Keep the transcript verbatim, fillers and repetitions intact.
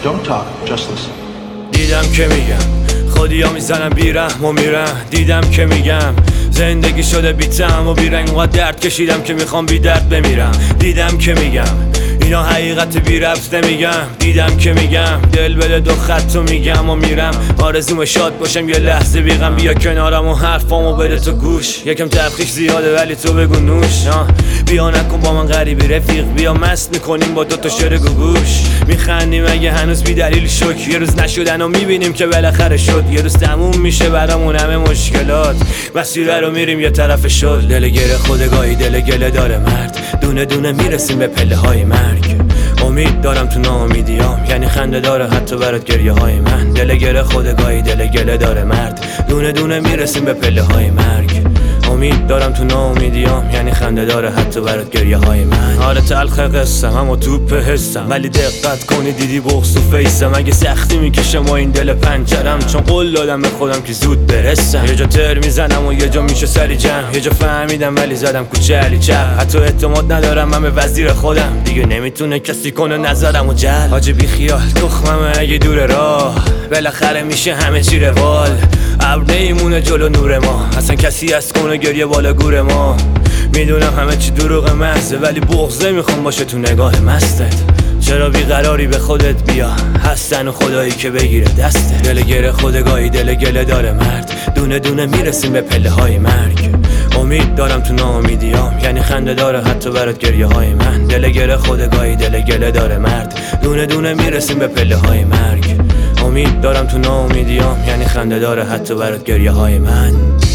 Don't talk, just listen. دیدم که میگم خودیا میزنم بیرحم و میرم. دیدم که میگم زندگی شده بی طعم و بی رنگ. و درد کشیدم که میخوام بی درد بمیرم. دیدم که میگم اینا حقیقت بی ربط نمیگم. دیدم که میگم دل بده دو خطو میگم و میرم. آرزوم شاد باشم یه لحظه بیغم. بیا کنارم و حرفامو بده تو گوش. یکم تلخیش زیاده ولی تو بگو نوش. بیا نکن با من غریبی رفیق. بیا مست میکنیم با دوتا شعر گوگوش. میخندیم اگه هنوز بی دلیل شک. یه روز نشدن و میبینیم که بالاخره شد. یه روز تموم میشه برامون همه مشکلات. مسیر رو میریم یه طرف شد. دل گره خودگاهی دل گله داره مرد. دونه دونه میرسیم به پله های مرگ. امید دارم تو ناامیدیام، یعنی خنده داره حتی برات گریه های من. دل گره خودگاهی دل گله داره مرد. دونه دونه میرسیم به پله های مرگ. امید دارم تو ناامیدیام، یعنی خنده داره حتی برات گریه های من. آره تلخ قصم اما توپ حسم، ولی دقت کنی دیدی بغض و فیسم. اگه سختی میکشم و این دل پنجرم، چون قول دادم به خودم که زود برسم. یه جا تر میزنم و یه جا میشه سری جمع. یه جا فهمیدم ولی زدم کوچه علی چپ. حتی اعتماد ندارم من به وزیر خودم، دیگه نمیتونه کسی کنه نظرم و جل. حاجی بی خیال تخمم اگه دور راه، بالاخره میشه همه چی روال. ابر نیمونه جلو نور ما، اصلا کسی از کنه گریه بالا گور ما. میدونم همه چی دروغ محضه، ولی بغضه میخوام باشه تو نگاه مستت. چرا بیقراری به خودت بیا، هستن و خدایی که بگیره دسته. دل گره خودگاهی دل گله داره مرد. دونه دونه میرسیم به پله های مرگ. امید دارم تو ناامیدیام، یعنی خنده داره حتی برات گریه های من. دل گره خودگاهی دل گله داره مرد. دونه دونه میرسیم به پله های مرگ. امید دارم تو ناامیدیام، یعنی خنده داره حتی برات گریه های من.